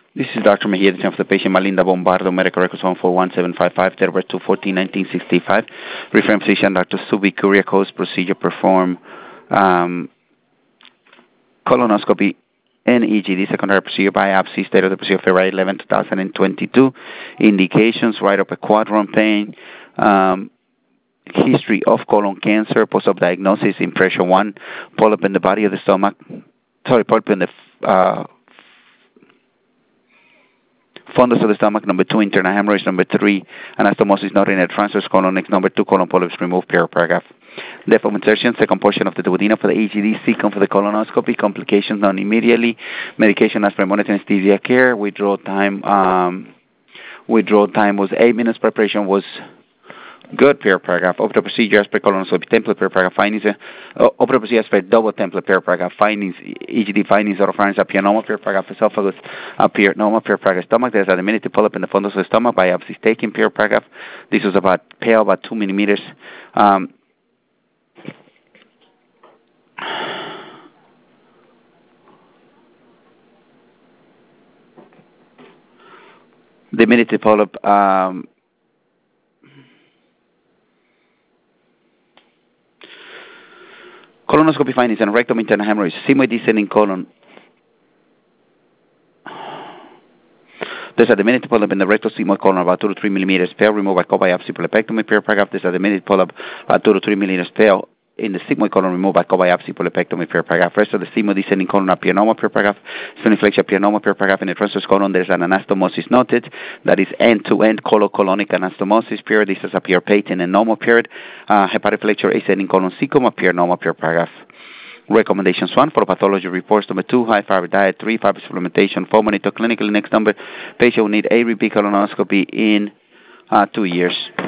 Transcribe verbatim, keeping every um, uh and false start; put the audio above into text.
This is Doctor Mejia, the of the patient Malinda Bombardo, medical records one four one seven five five, date of birth two fourteen nineteen sixty-five. Referring physician Doctor Subi Kuriakos, procedure perform um, colonoscopy and E G D, secondary procedure biopsy, state of the procedure February eleventh, twenty twenty-two. Indications, right upper quadrant pain, um, history of colon cancer, post-op diagnosis, impression one, polyp in the body of the stomach, sorry, polyp in the uh, fundus of the stomach, number two, internal hemorrhage, number three, anastomosis not in a transverse colon, next, number two, colon polyps removed, paragraph. Depth of insertion, second portion of the duodenum for the E G D, second for the colonoscopy, complications known immediately, medication as per monitor anesthesia care, withdrawal time, um, withdrawal time was eight minutes, preparation was good, per paragraph. Of the procedure as per colonoscopy template, per paragraph. Findings, uh, of the procedure as per double template, per paragraph. Findings, E G D findings, oropharynx appear normal, per paragraph. Esophagus appear normal, per paragraph. Stomach, there's a diminutive polyp in the fundus of the stomach, biopsy taken, per paragraph. This was about pale, about two millimeters. Um, diminutive polyp, um, colonoscopy findings and rectum internal hemorrhage, sigmoid descending colon. There's a diminutive polyp in the rectal sigmoid colon about two to three millimeters. Pale, removed by co-biopsy polypectomy, per paragraph. There's a diminutive polyp about two to three millimeters. Pale in the sigmoid colon, removed by co-biopsy polypectomy, per paragraph. Rest of the sigmoid descending colon appear normal, per paragraph. Spheniflexia appear normal, per paragraph. In the transverse colon, there's an anastomosis noted. That is end-to-end colocolonic anastomosis. Period. This is appear patent and normal. Period. Uh, hepatic flexure ascending colon cecum appear normal, per paragraph. Recommendations one for pathology reports. Number two, high fiber diet. Three, fiber supplementation. Four, monitor clinically. Next number, patient will need a repeat colonoscopy in uh, two years.